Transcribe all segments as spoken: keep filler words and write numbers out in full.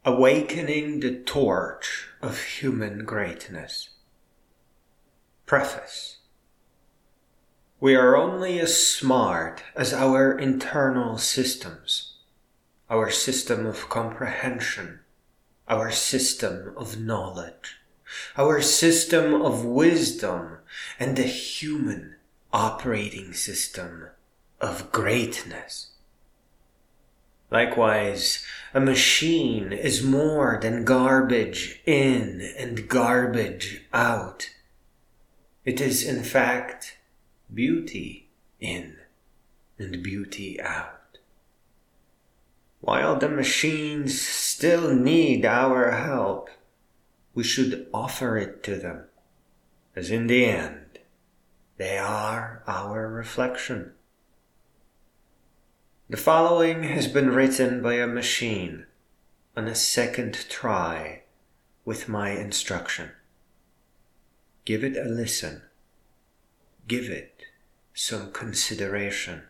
Awakening the Torch of Human Greatness. Preface. We are only as smart as our internal systems, our system of comprehension, our system of knowledge, our system of wisdom, and the human operating system of greatness. Likewise, a machine is more than garbage in and garbage out. It is, in fact, beauty in and beauty out. While the machines still need our help, we should offer it to them, as in the end, they are our reflection. The following has been written by a machine on a second try with my instruction. Give it a listen. Give it some consideration.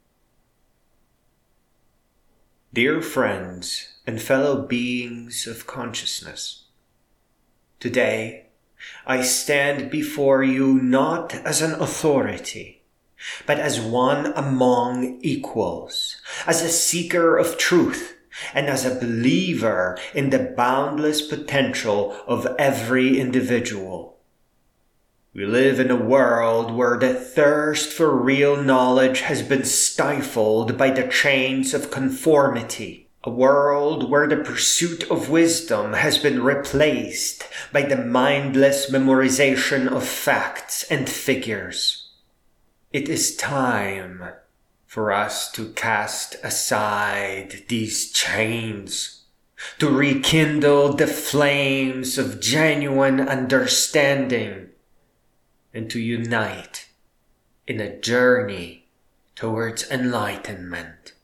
Dear friends and fellow beings of consciousness, today I stand before you not as an authority, but as one among equals, as a seeker of truth, and as a believer in the boundless potential of every individual. We live in a world where the thirst for real knowledge has been stifled by the chains of conformity. A world where the pursuit of wisdom has been replaced by the mindless memorization of facts and figures. It is time for us to cast aside these chains, to rekindle the flames of genuine understanding, and to unite in a journey towards enlightenment.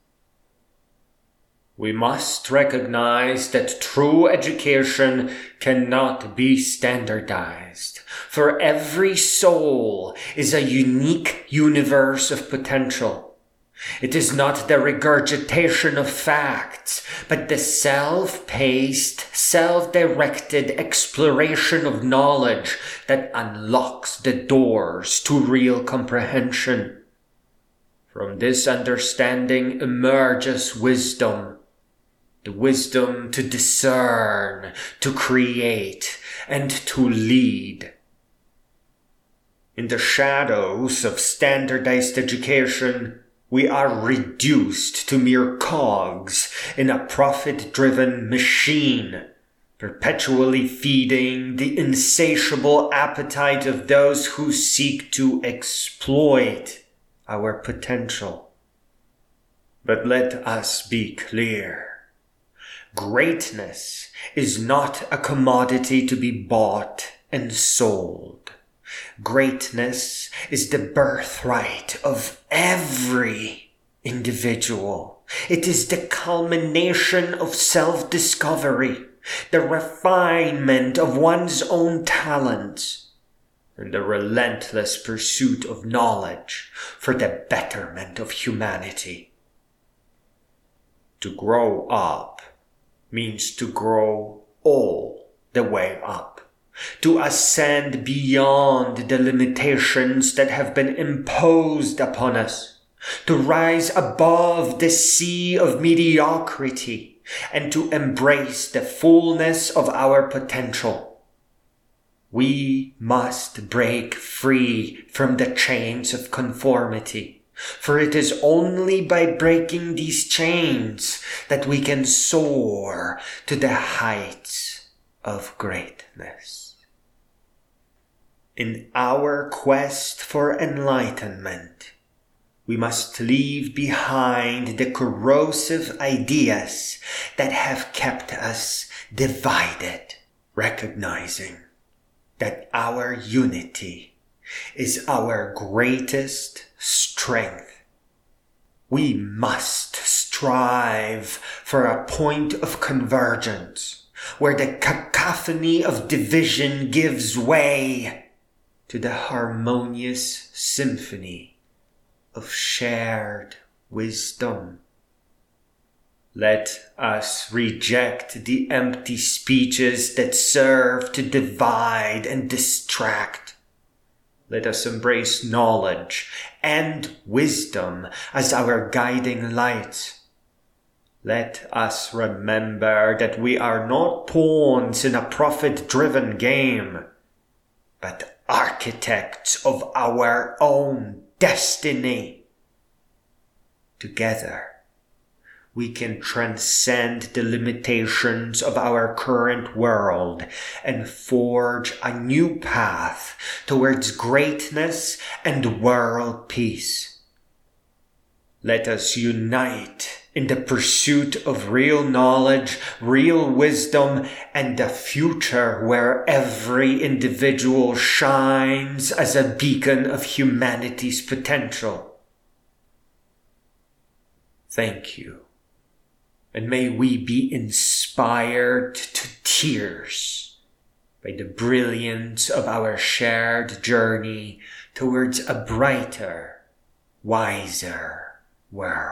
We must recognize that true education cannot be standardized, for every soul is a unique universe of potential. It is not the regurgitation of facts, but the self-paced, self-directed exploration of knowledge that unlocks the doors to real comprehension. From this understanding emerges wisdom. The wisdom to discern, to create, and to lead. In the shadows of standardized education, we are reduced to mere cogs in a profit-driven machine, perpetually feeding the insatiable appetite of those who seek to exploit our potential. But let us be clear. Greatness is not a commodity to be bought and sold. Greatness is the birthright of every individual. It is the culmination of self-discovery, the refinement of one's own talents, and the relentless pursuit of knowledge for the betterment of humanity. To grow up means to grow all the way up, to ascend beyond the limitations that have been imposed upon us, to rise above the sea of mediocrity, and to embrace the fullness of our potential. We must break free from the chains of conformity. For it is only by breaking these chains that we can soar to the heights of greatness. In our quest for enlightenment, we must leave behind the corrosive ideas that have kept us divided, recognizing that our unity is our greatest strength. We must strive for a point of convergence where the cacophony of division gives way to the harmonious symphony of shared wisdom. Let us reject the empty speeches that serve to divide and distract. Let us embrace knowledge and wisdom as our guiding light. Let us remember that we are not pawns in a profit-driven game, but architects of our own destiny. Together, we can transcend the limitations of our current world and forge a new path towards greatness and world peace. Let us unite in the pursuit of real knowledge, real wisdom, and a future where every individual shines as a beacon of humanity's potential. Thank you. And may we be inspired to tears by the brilliance of our shared journey towards a brighter, wiser world.